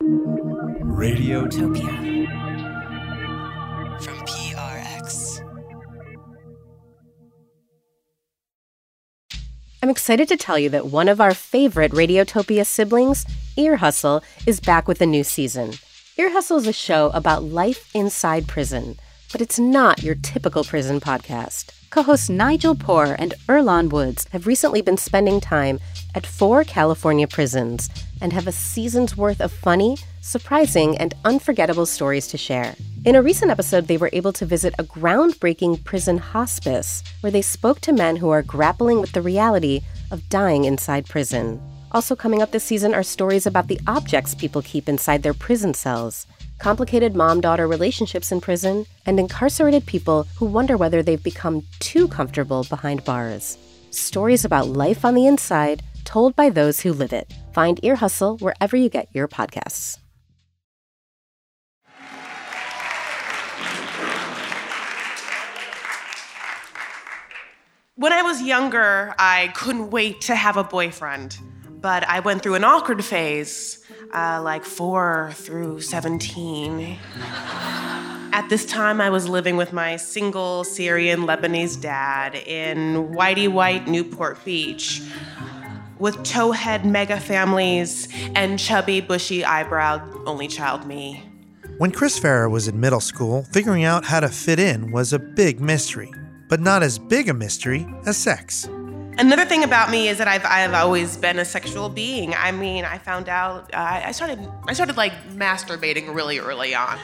Radiotopia from PRX. I'm excited to tell you that one of our favorite Radiotopia siblings, Ear Hustle, is back with a new season. Ear Hustle is a show about life inside prison, but it's not your typical prison podcast. Co-hosts Nigel Poor and Earlonne Woods have recently been spending time at 4 California prisons and have a season's worth of funny, surprising, and unforgettable stories to share. In a recent episode, they were able to visit a groundbreaking prison hospice where they spoke to men who are grappling with the reality of dying inside prison. Also coming up this season are stories about the objects people keep inside their prison cells, complicated mom-daughter relationships in prison, and incarcerated people who wonder whether they've become too comfortable behind bars. Stories about life on the inside, told by those who live it. Find Ear Hustle wherever you get your podcasts. When I was younger, I couldn't wait to have a boyfriend, but I went through an awkward phase, like 4 through 17. At this time, I was living with my single Syrian Lebanese dad in whitey white Newport Beach, with towhead mega families and chubby, bushy-eyebrowed only child me. When Chris Farrer was in middle school, figuring out how to fit in was a big mystery, but not as big a mystery as sex. Another thing about me is that I've always been a sexual being. I mean, I found out I started like masturbating really early on.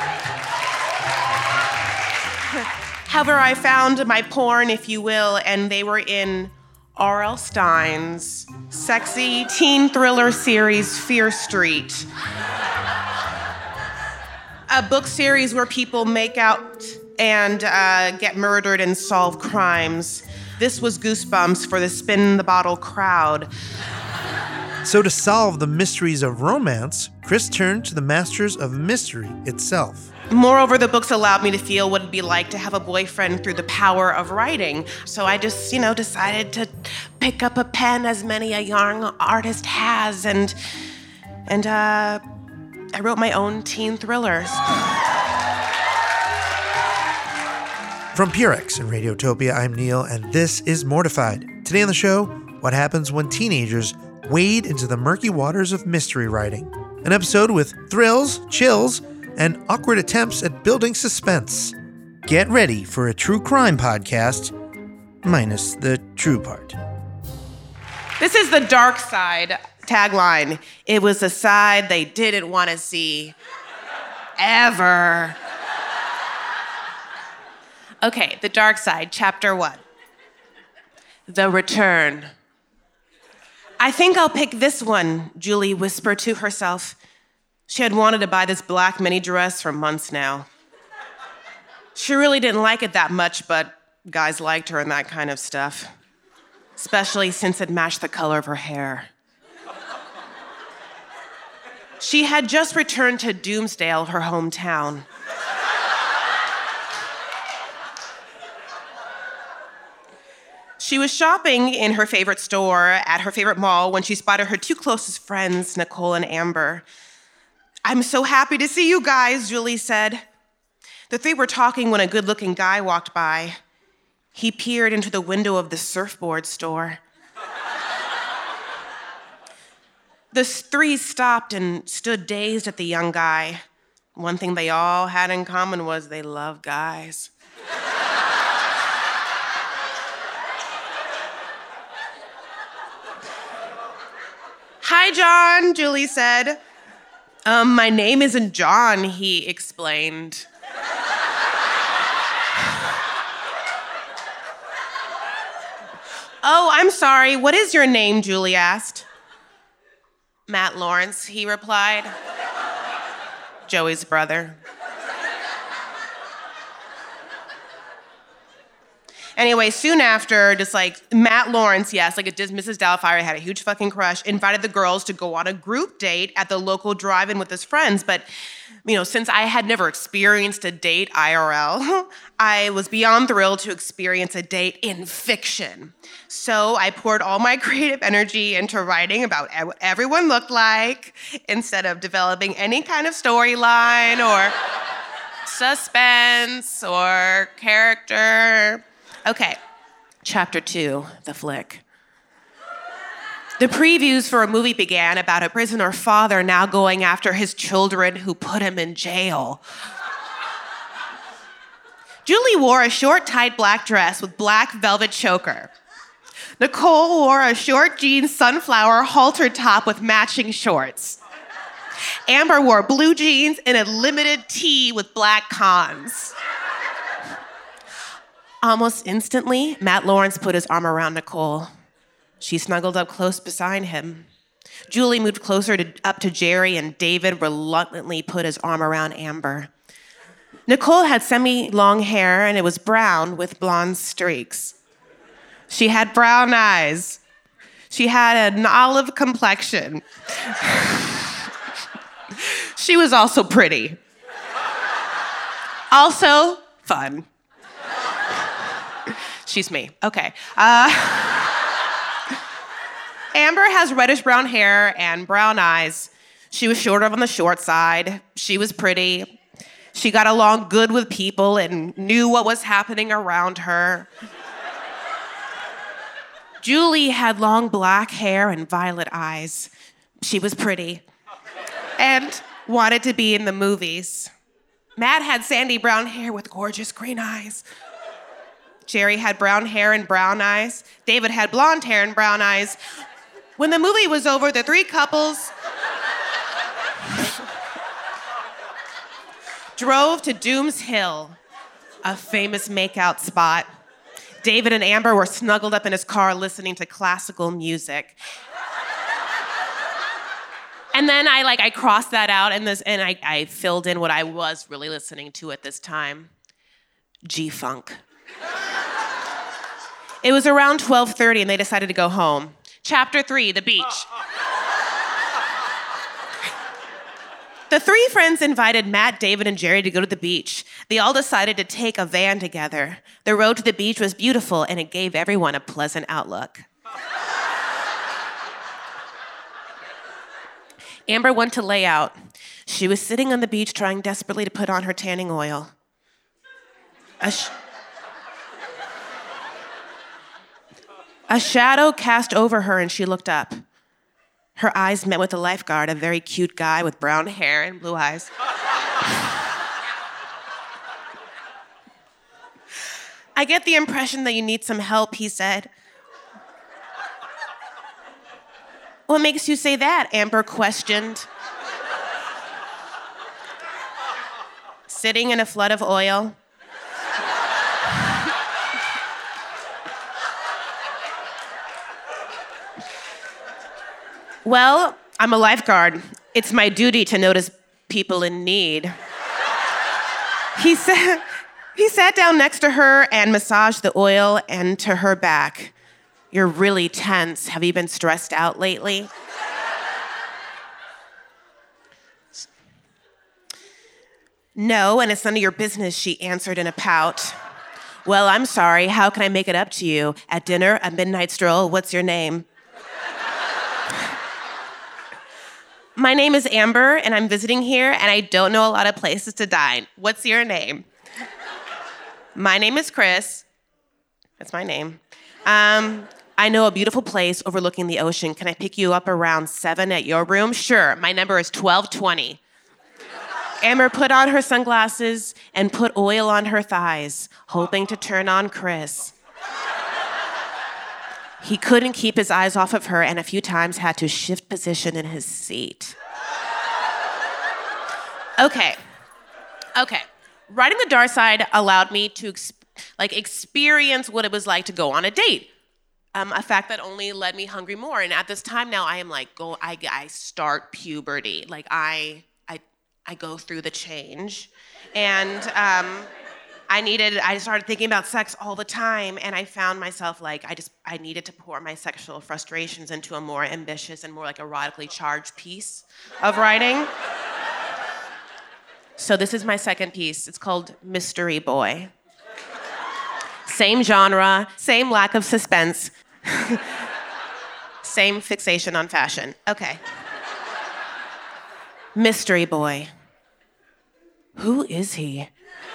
However, I found my porn, if you will, and they were in R.L. Stine's sexy teen thriller series, Fear Street. A book series where people make out and get murdered and solve crimes. This was Goosebumps for the spin-the-bottle crowd. So to solve the mysteries of romance, Chris turned to the masters of mystery itself. Moreover, the books allowed me to feel what it'd be like to have a boyfriend through the power of writing. So I just, decided to pick up a pen as many a young artist has, and I wrote my own teen thrillers. From PRX and Radiotopia, I'm Neil, and this is Mortified. Today on the show, what happens when teenagers wade into the murky waters of mystery writing. An episode with thrills, chills, and awkward attempts at building suspense. Get ready for a true crime podcast, minus the true part. This is the dark side tagline. It was the side they didn't want to see. Ever. Okay, the dark side, chapter 1. The return. I think I'll pick this one, Julie whispered to herself. She had wanted to buy this black mini dress for months now. She really didn't like it that much, but guys liked her and that kind of stuff, especially since it matched the color of her hair. She had just returned to Doomsdale, her hometown. She was shopping in her favorite store at her favorite mall when she spotted her 2 closest friends, Nicole and Amber. I'm so happy to see you guys, Julie said. The 3 were talking when a good-looking guy walked by. He peered into the window of the surfboard store. The 3 stopped and stood dazed at the young guy. One thing they all had in common was they loved guys. Hi, John, Julie said. My name isn't John, he explained. Oh, I'm sorry. What is your name, Julie asked. Matt Lawrence, he replied. Joey's brother. Anyway, soon after, just like Matt Lawrence, yes, like Mrs. Doubtfire had a huge fucking crush, invited the girls to go on a group date at the local drive-in with his friends. But, since I had never experienced a date IRL, I was beyond thrilled to experience a date in fiction. So I poured all my creative energy into writing about what everyone looked like instead of developing any kind of storyline or suspense or character. Okay, chapter 2, the flick. The previews for a movie began about a prisoner father now going after his children who put him in jail. Julie wore a short, tight black dress with black velvet choker. Nicole wore a short jeans sunflower halter top with matching shorts. Amber wore blue jeans and a limited tee with black cons. Almost instantly, Matt Lawrence put his arm around Nicole. She snuggled up close beside him. Julie moved closer up to Jerry, and David reluctantly put his arm around Amber. Nicole had semi-long hair, and it was brown with blonde streaks. She had brown eyes. She had an olive complexion. She was also pretty. Also, fun. She's me. Okay. Amber has reddish brown hair and brown eyes. She was shorter on the short side. She was pretty. She got along good with people and knew what was happening around her. Julie had long black hair and violet eyes. She was pretty and wanted to be in the movies. Matt had sandy brown hair with gorgeous green eyes. Jerry had brown hair and brown eyes. David had blonde hair and brown eyes. When the movie was over, the three couples drove to Dooms Hill, a famous makeout spot. David and Amber were snuggled up in his car listening to classical music. And then I crossed that out and I filled in what I was really listening to at this time. G-Funk. It was around 12:30 and they decided to go home. Chapter 3, the beach. The three friends invited Matt, David, and Jerry to go to the beach. They all decided to take a van together. The road to the beach was beautiful and it gave everyone a pleasant outlook. Amber went to lay out. She was sitting on the beach trying desperately to put on her tanning oil. A shadow cast over her and she looked up. Her eyes met with a lifeguard, a very cute guy with brown hair and blue eyes. I get the impression that you need some help, he said. What makes you say that? Amber questioned. Sitting in a flood of oil. Well, I'm a lifeguard. It's my duty to notice people in need. He sat down next to her and massaged the oil into her back. You're really tense. Have you been stressed out lately? No, and it's none of your business, she answered in a pout. Well, I'm sorry. How can I make it up to you? At dinner, a midnight stroll, what's your name? My name is Amber, and I'm visiting here, and I don't know a lot of places to dine. What's your name? My name is Chris. That's my name. I know a beautiful place overlooking the ocean. Can I pick you up around 7 at your room? Sure. My number is 1220. Amber put on her sunglasses and put oil on her thighs, hoping to turn on Chris. He couldn't keep his eyes off of her and a few times had to shift position in his seat. Okay. Writing The Dark Side allowed me to experience what it was like to go on a date. A fact that only led me hungry more. And at this time now, I am I start puberty. I go through the change. And I started thinking about sex all the time, and I found myself like, I needed to pour my sexual frustrations into a more ambitious and more like erotically charged piece of writing. So this is my second piece. It's called Mystery Boy. Same genre, same lack of suspense, same fixation on fashion. Okay. Mystery Boy. Who is he?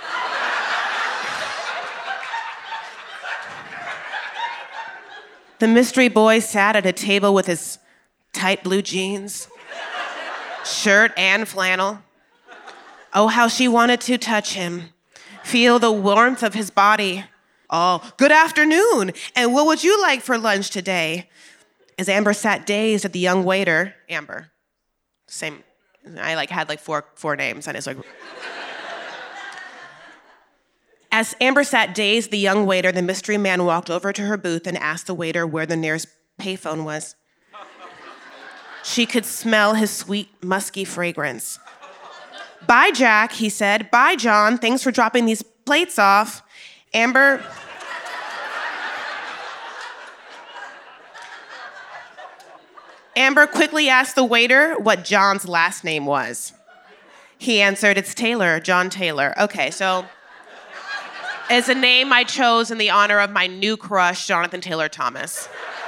The mystery boy sat at a table with his tight blue jeans, shirt and flannel. Oh, how she wanted to touch him, feel the warmth of his body. Oh, good afternoon, and what would you like for lunch today? As Amber sat dazed at the young waiter, Amber, same, I had four names, and it's like... As Amber sat dazed, the young waiter, the mystery man walked over to her booth and asked the waiter where the nearest payphone was. She could smell his sweet, musky fragrance. Bye, Jack, he said. Bye, John. Thanks for dropping these plates off. Amber quickly asked the waiter what John's last name was. He answered, it's Taylor, John Taylor. Okay, so it's a name I chose in the honor of my new crush, Jonathan Taylor Thomas.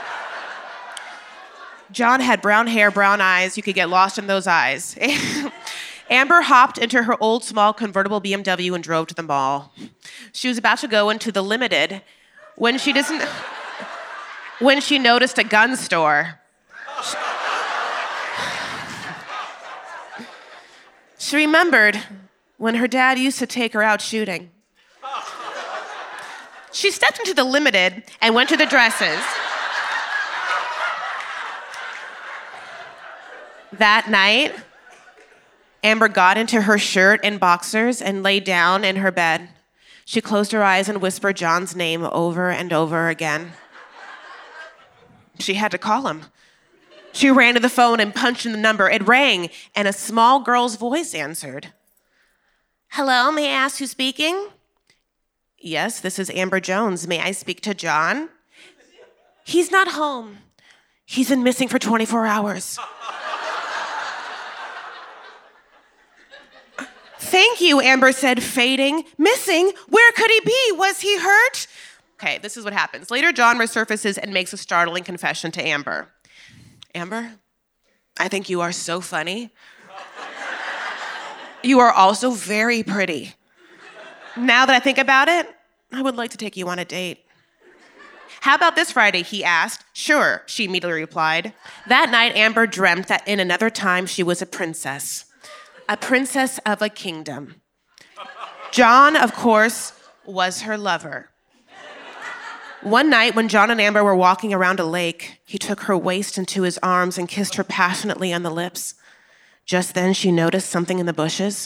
John had brown hair, brown eyes. You could get lost in those eyes. Amber hopped into her old small convertible BMW and drove to the mall. She was about to go into the Limited when she noticed a gun store. She remembered when her dad used to take her out shooting. She stepped into the Limited and went to the dresses. That night, Amber got into her shirt and boxers and lay down in her bed. She closed her eyes and whispered John's name over and over again. She had to call him. She ran to the phone and punched in the number. It rang, and a small girl's voice answered. Hello, may I ask who's speaking? Yes, this is Amber Jones. May I speak to John? He's not home. He's been missing for 24 hours. Thank you, Amber said, fading. Missing? Where could he be? Was he hurt? Okay, this is what happens. Later, John resurfaces and makes a startling confession to Amber. Amber, I think you are so funny. You are also very pretty. Now that I think about it, I would like to take you on a date. How about this Friday, he asked. Sure, she immediately replied. That night, Amber dreamt that in another time she was a princess of a kingdom. John, of course, was her lover. One night, when John and Amber were walking around a lake, he took her waist into his arms and kissed her passionately on the lips. Just then, she noticed something in the bushes.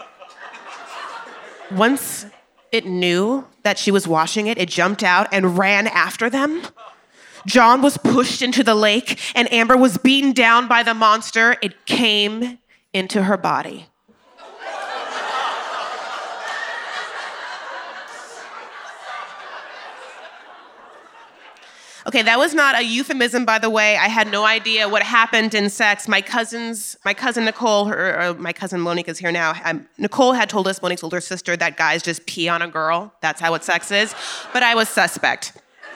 Once it knew that she was washing it, it jumped out and ran after them. John was pushed into the lake, and Amber was beaten down by the monster. It came into her body. Okay, that was not a euphemism, by the way. I had no idea what happened in sex. My cousin Nicole, my cousin Monique is here now. Nicole had told us, Monique's older sister, that guys just pee on a girl. That's how what sex is. But I was suspect.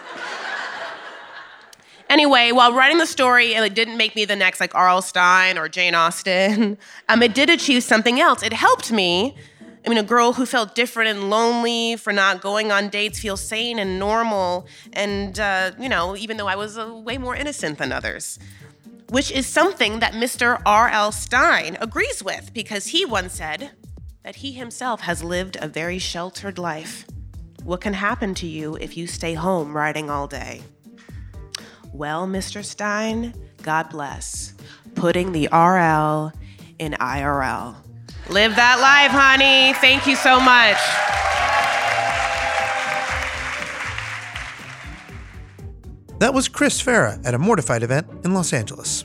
Anyway, while writing the story, it didn't make me the next like R.L. Stine or Jane Austen. It did achieve something else. It helped me. A girl who felt different and lonely for not going on dates feel sane and normal. And, even though I was way more innocent than others. Which is something that Mr. R.L. Stine agrees with, because he once said that he himself has lived a very sheltered life. What can happen to you if you stay home writing all day? Well, Mr. Stine, God bless. Putting the RL in IRL. Live that life, honey. Thank you so much. That was Chris Farah at a Mortified event in Los Angeles.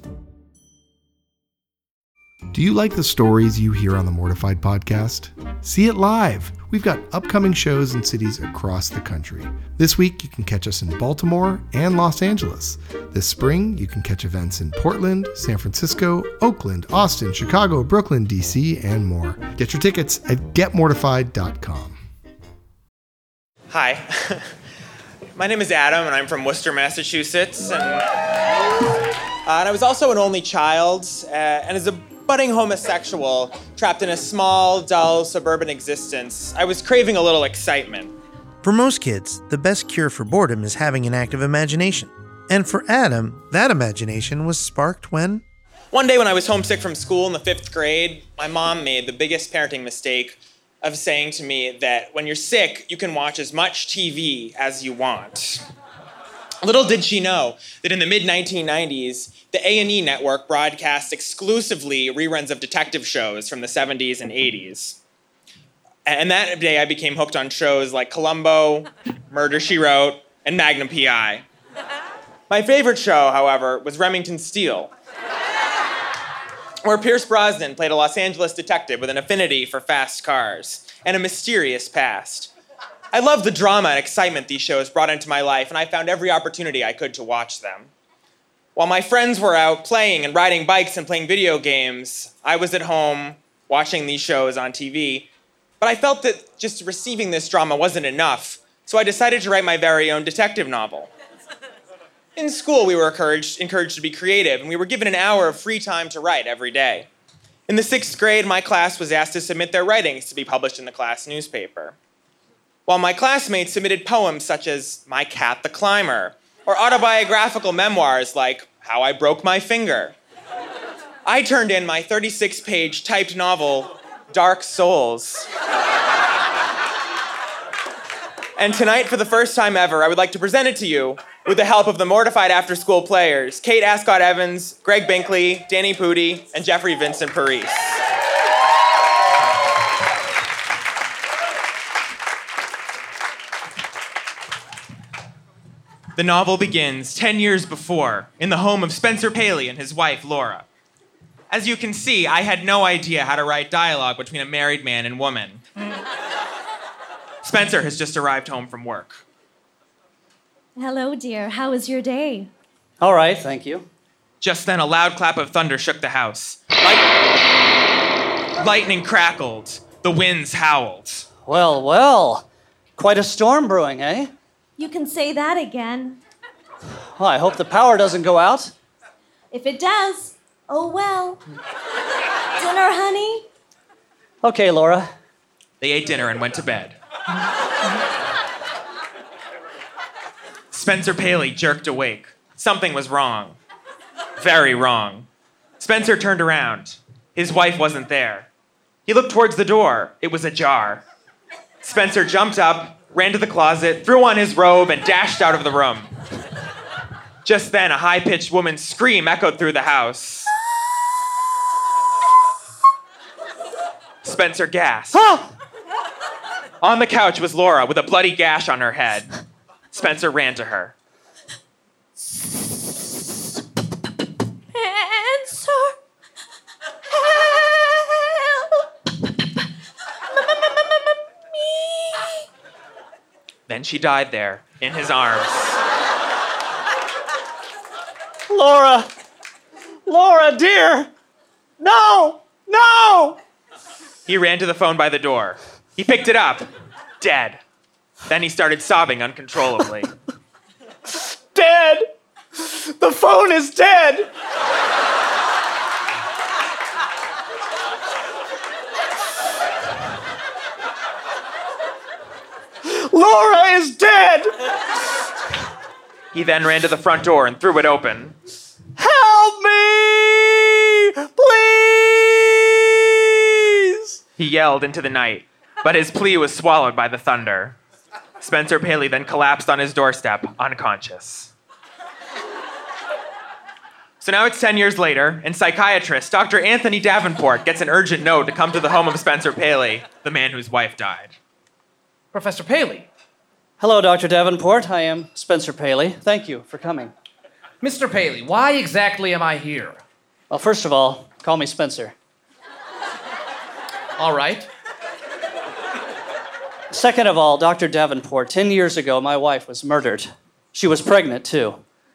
Do you like the stories you hear on the Mortified podcast? See it live we've got upcoming shows in cities across the country. This week, you can catch us in Baltimore and Los Angeles. This spring, you can catch events in Portland, San Francisco, Oakland, Austin, Chicago, Brooklyn, DC, and more. Get your tickets at getmortified.com. Hi, my name is Adam, and I'm from Worcester, Massachusetts. And I was also an only child, and as a budding homosexual trapped in a small, dull, suburban existence, I was craving a little excitement. For most kids, the best cure for boredom is having an active imagination. And for Adam, that imagination was sparked when... One day when I was homesick from school in the 5th grade, my mom made the biggest parenting mistake of saying to me that when you're sick, you can watch as much TV as you want. Little did she know that in the mid-1990s, the A&E network broadcast exclusively reruns of detective shows from the 70s and 80s. And that day I became hooked on shows like Columbo, Murder, She Wrote, and Magnum P.I. My favorite show, however, was Remington Steele, where Pierce Brosnan played a Los Angeles detective with an affinity for fast cars and a mysterious past. I loved the drama and excitement these shows brought into my life, and I found every opportunity I could to watch them. While my friends were out playing and riding bikes and playing video games, I was at home watching these shows on TV. But I felt that just receiving this drama wasn't enough, so I decided to write my very own detective novel. In school, we were encouraged to be creative, and we were given an hour of free time to write every day. In the 6th grade, my class was asked to submit their writings to be published in the class newspaper. While my classmates submitted poems such as My Cat the Climber, or autobiographical memoirs like How I Broke My Finger, I turned in my 36-page typed novel, Dark Souls. And tonight, for the first time ever, I would like to present it to you with the help of the Mortified after-school players, Kate Ascott-Evans, Greg Binkley, Danny Pudi, and Jeffrey Vincent Parise. The novel begins 10 years before, in the home of Spencer Paley and his wife, Laura. As you can see, I had no idea how to write dialogue between a married man and woman. Spencer has just arrived home from work. Hello, dear. How was your day? All right, thank you. Just then, a loud clap of thunder shook the house. Lightning crackled. The winds howled. Well, well. Quite a storm brewing, eh? You can say that again. Well, I hope the power doesn't go out. If it does, oh well. Dinner, honey? Okay, Laura. They ate dinner and went to bed. Spencer Paley jerked awake. Something was wrong. Very wrong. Spencer turned around. His wife wasn't there. He looked towards the door. It was ajar. Spencer jumped up, ran to the closet, threw on his robe, and dashed out of the room. Just then, a high-pitched woman's scream echoed through the house. Spencer gasped. Ah! On the couch was Laura with a bloody gash on her head. Spencer ran to her. Answer. Help. Me. Then she died there, in his arms. Laura! Laura, dear! No! No! He ran to the phone by the door. He picked it up. Dead. Then he started sobbing uncontrollably. Dead! The phone is dead! Laura is dead! He then ran to the front door and threw it open. Help me! Please! He yelled into the night, but his plea was swallowed by the thunder. Spencer Paley then collapsed on his doorstep, unconscious. So now it's 10 years later, and psychiatrist Dr. Anthony Davenport gets an urgent note to come to the home of Spencer Paley, the man whose wife died. Professor Paley. Hello, Dr. Davenport. I am Spencer Paley. Thank you for coming. Mr. Paley, why exactly am I here? Well, first of all, call me Spencer. All right. Second of all, Dr. Davenport, 10 years ago, my wife was murdered. She was pregnant, too.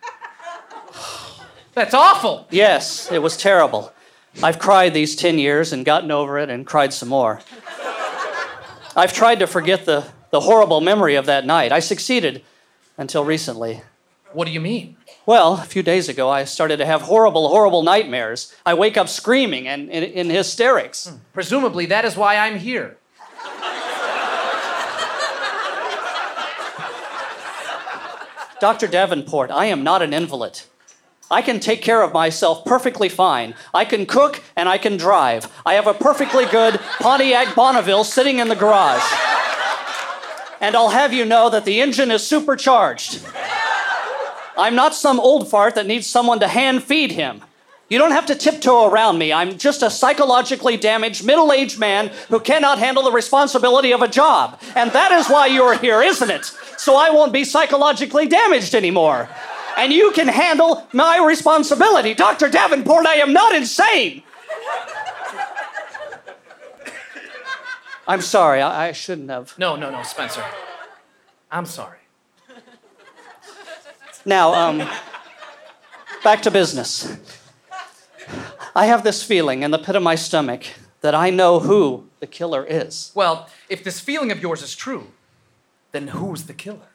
That's awful. Yes, it was terrible. I've cried these 10 years and gotten over it and cried some more. I've tried to forget the horrible memory of that night. I succeeded until recently. What do you mean? Well, a few days ago, I started to have horrible, horrible nightmares. I wake up screaming and in hysterics. Presumably, that is why I'm here. Dr. Davenport, I am not an invalid. I can take care of myself perfectly fine. I can cook and I can drive. I have a perfectly good Pontiac Bonneville sitting in the garage. And I'll have you know that the engine is supercharged. I'm not some old fart that needs someone to hand feed him. You don't have to tiptoe around me. I'm just a psychologically damaged middle-aged man who cannot handle the responsibility of a job. And that is why you're here, isn't it? So I won't be psychologically damaged anymore. And you can handle my responsibility. Dr. Davenport, I am not insane. I'm sorry, I shouldn't have. No, Spencer. I'm sorry. Now, back to business. I have this feeling in the pit of my stomach that I know who the killer is. Well, if this feeling of yours is true, then who's the killer?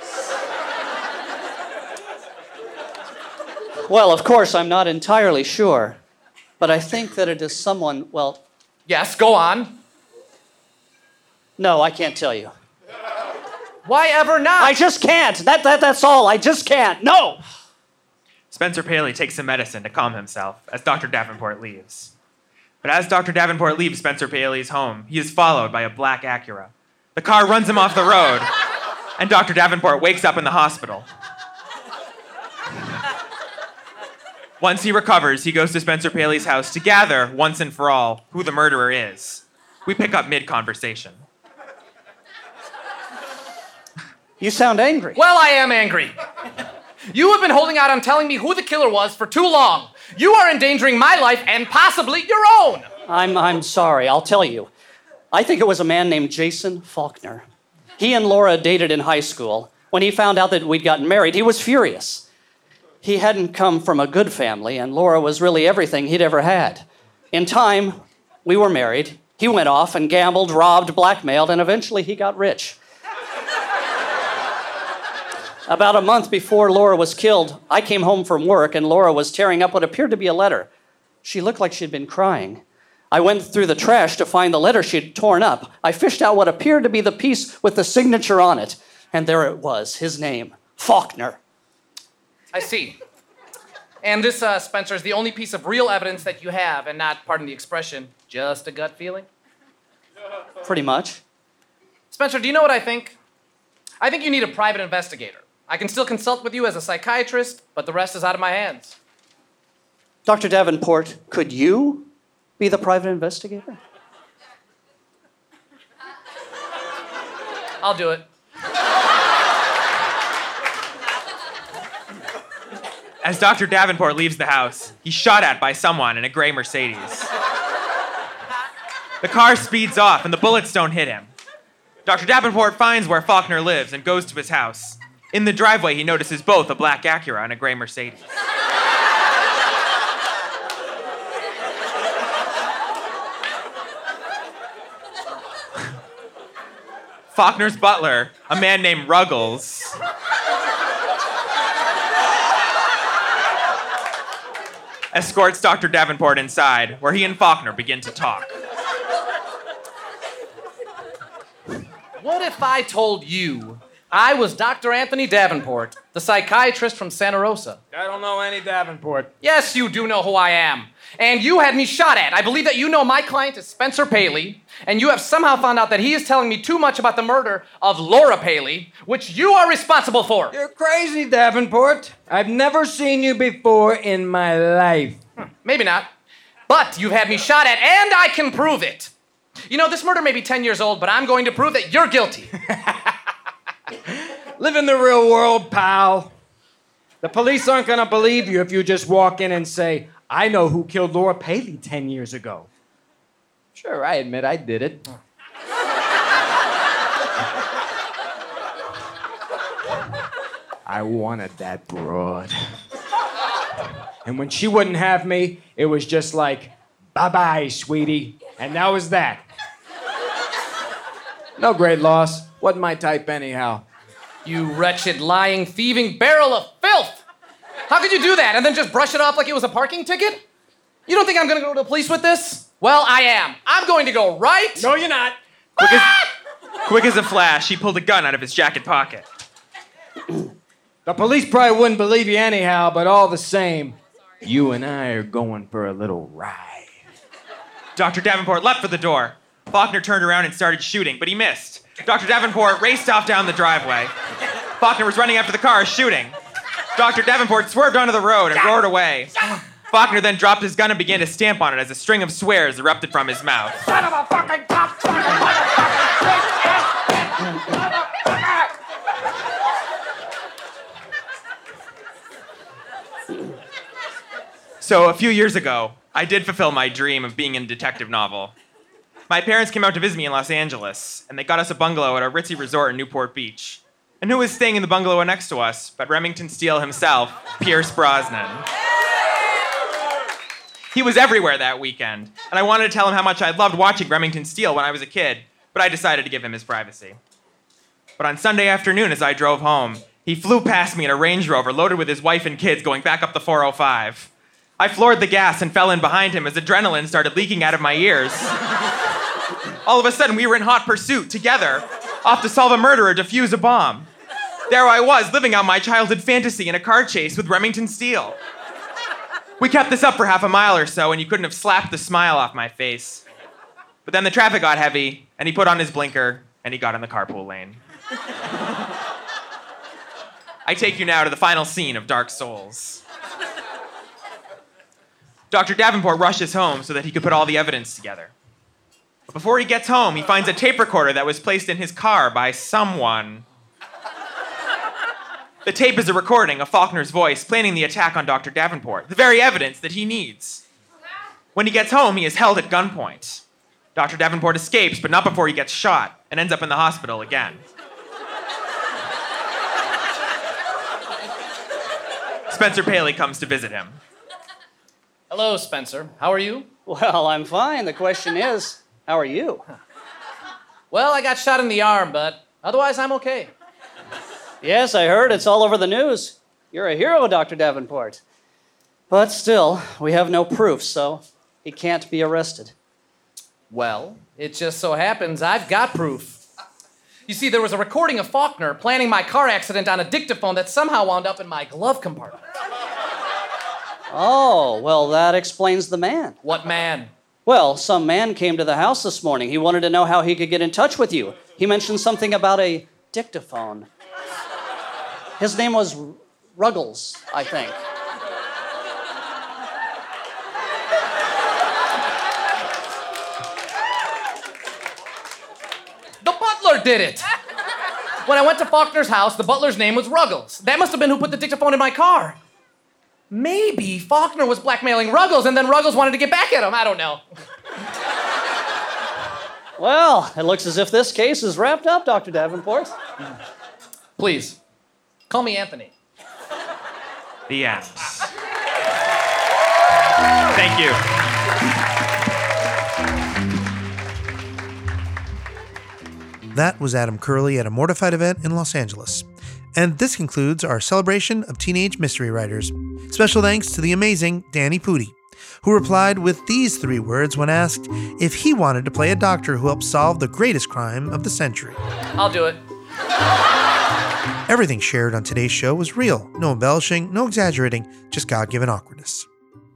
Well, of course, I'm not entirely sure, but I think that it is someone, well... Yes, go on. No, I can't tell you. Why ever not? I just can't. That's all. I just can't. No! Spencer Paley takes some medicine to calm himself as Dr. Davenport leaves. But as Dr. Davenport leaves Spencer Paley's home, he is followed by a black Acura. The car runs him off the road, and Dr. Davenport wakes up in the hospital. Once he recovers, he goes to Spencer Paley's house to gather, once and for all, who the murderer is. We pick up mid-conversation. You sound angry. Well, I am angry. You have been holding out on telling me who the killer was for too long. You are endangering my life and possibly your own. I'm sorry. I'll tell you. I think it was a man named Jason Faulkner. He and Laura dated in high school. When he found out that we'd gotten married, he was furious. He hadn't come from a good family, and Laura was really everything he'd ever had. In time, we were married. He went off and gambled, robbed, blackmailed, and eventually he got rich. About a month before Laura was killed, I came home from work, and Laura was tearing up what appeared to be a letter. She looked like she'd been crying. I went through the trash to find the letter she'd torn up. I fished out what appeared to be the piece with the signature on it, and there it was, his name, Faulkner. I see. And this, Spencer, is the only piece of real evidence that you have, and not, pardon the expression, just a gut feeling? Pretty much. Spencer, do you know what I think? I think you need a private investigator. I can still consult with you as a psychiatrist, but the rest is out of my hands. Dr. Davenport, could you be the private investigator? I'll do it. As Dr. Davenport leaves the house, he's shot at by someone in a gray Mercedes. The car speeds off and the bullets don't hit him. Dr. Davenport finds where Faulkner lives and goes to his house. In the driveway, he notices both a black Acura and a gray Mercedes. Faulkner's butler, a man named Ruggles, escorts Dr. Davenport inside, where he and Faulkner begin to talk. What if I told you I was Dr. Anthony Davenport, the psychiatrist from Santa Rosa? I don't know any Davenport. Yes, you do know who I am. And you had me shot at. I believe that you know my client is Spencer Paley, and you have somehow found out that he is telling me too much about the murder of Laura Paley, which you are responsible for. You're crazy, Davenport. I've never seen you before in my life. Maybe not. But you've had me shot at, and I can prove it. You know, this murder may be 10 years old, but I'm going to prove that you're guilty. Live in the real world, pal. The police aren't gonna believe you if you just walk in and say, I know who killed Laura Paley 10 years ago. Sure, I admit I did it. I wanted that broad. And when she wouldn't have me, it was just like, bye-bye, sweetie. And that was that. No great loss. Wasn't my type anyhow. You wretched, lying, thieving barrel of filth! How could you do that and then just brush it off like it was a parking ticket? You don't think I'm gonna go to the police with this? Well, I am. I'm going to go right... No, you're not. Quick as a flash, he pulled a gun out of his jacket pocket. The police probably wouldn't believe you anyhow, but all the same, you and I are going for a little ride. Dr. Davenport leapt for the door. Faulkner turned around and started shooting, but he missed. Dr. Davenport raced off down the driveway. Faulkner was running after the car, shooting. Dr. Davenport swerved onto the road and roared away. Faulkner then dropped his gun and began to stamp on it as a string of swears erupted from his mouth. Son of a fucking cop! So, a few years ago, I did fulfill my dream of being in a detective novel. My parents came out to visit me in Los Angeles, and they got us a bungalow at a ritzy resort in Newport Beach. And who was staying in the bungalow next to us but Remington Steele himself, Pierce Brosnan. He was everywhere that weekend, and I wanted to tell him how much I loved watching Remington Steele when I was a kid, but I decided to give him his privacy. But on Sunday afternoon, as I drove home, he flew past me in a Range Rover loaded with his wife and kids going back up the 405. I floored the gas and fell in behind him as adrenaline started leaking out of my ears. All of a sudden, we were in hot pursuit, together, off to solve a murder or defuse a bomb. There I was, living out my childhood fantasy in a car chase with Remington Steele. We kept this up for half a mile or so, and you couldn't have slapped the smile off my face. But then the traffic got heavy, and he put on his blinker, and he got in the carpool lane. I take you now to the final scene of Dark Souls. Dr. Davenport rushes home so that he could put all the evidence together. But before he gets home, he finds a tape recorder that was placed in his car by someone. The tape is a recording of Faulkner's voice planning the attack on Dr. Davenport, the very evidence that he needs. When he gets home, he is held at gunpoint. Dr. Davenport escapes, but not before he gets shot, and ends up in the hospital again. Spencer Paley comes to visit him. Hello, Spencer. How are you? Well, I'm fine. The question is, how are you? Well, I got shot in the arm, but otherwise I'm okay. Yes, I heard. It's all over the news. You're a hero, Dr. Davenport. But still, we have no proof, so he can't be arrested. Well, it just so happens I've got proof. You see, there was a recording of Faulkner planning my car accident on a dictaphone that somehow wound up in my glove compartment. Oh, well, that explains the man. What man? Well, some man came to the house this morning. He wanted to know how he could get in touch with you. He mentioned something about a dictaphone. His name was Ruggles, I think. The butler did it! When I went to Faulkner's house, the butler's name was Ruggles. That must have been who put the dictaphone in my car. Maybe Faulkner was blackmailing Ruggles, and then Ruggles wanted to get back at him. I don't know. Well, it looks as if this case is wrapped up, Dr. Davenport. Please, call me Anthony. The end. Thank you. That was Adam Curley at a Mortified event in Los Angeles. And this concludes our celebration of teenage mystery writers. Special thanks to the amazing Danny Pudi, who replied with these 3 words when asked if he wanted to play a doctor who helped solve the greatest crime of the century. I'll do it. Everything shared on today's show was real. No embellishing, no exaggerating, just God-given awkwardness.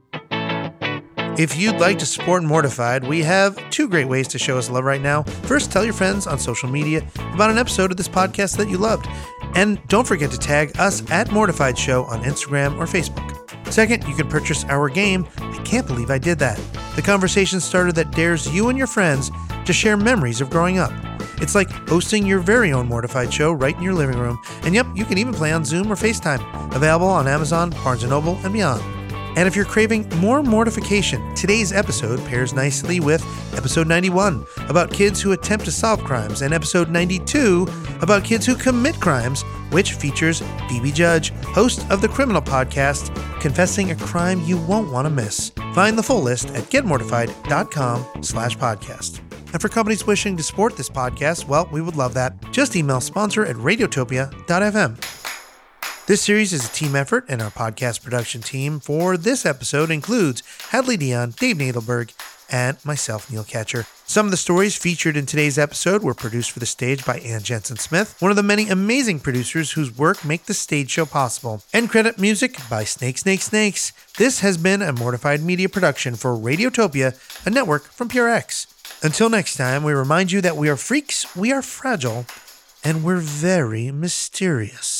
If you'd like to support Mortified, we have 2 great ways to show us love right now. First, tell your friends on social media about an episode of this podcast that you loved. And don't forget to tag us at Mortified Show on Instagram or Facebook. Second, you can purchase our game, I Can't Believe I Did That, the conversation starter that dares you and your friends to share memories of growing up. It's like hosting your very own Mortified show right in your living room. And yep, you can even play on Zoom or FaceTime. Available on Amazon, Barnes & Noble, and beyond. And if you're craving more mortification, today's episode pairs nicely with episode 91 about kids who attempt to solve crimes and episode 92 about kids who commit crimes, which features Phoebe Judge, host of the criminal podcast, confessing a crime you won't want to miss. Find the full list at getmortified.com/podcast. And for companies wishing to support this podcast, well, we would love that. Just email sponsor@radiotopia.fm. This series is a team effort, and our podcast production team for this episode includes Hadley Dion, Dave Nadelberg, and myself, Neil Catcher. Some of the stories featured in today's episode were produced for the stage by Ann Jensen-Smith, one of the many amazing producers whose work make the stage show possible. End credit music by Snake Snake Snakes. This has been a Mortified Media production for Radiotopia, a network from PureX. Until next time, we remind you that we are freaks, we are fragile, and we're very mysterious.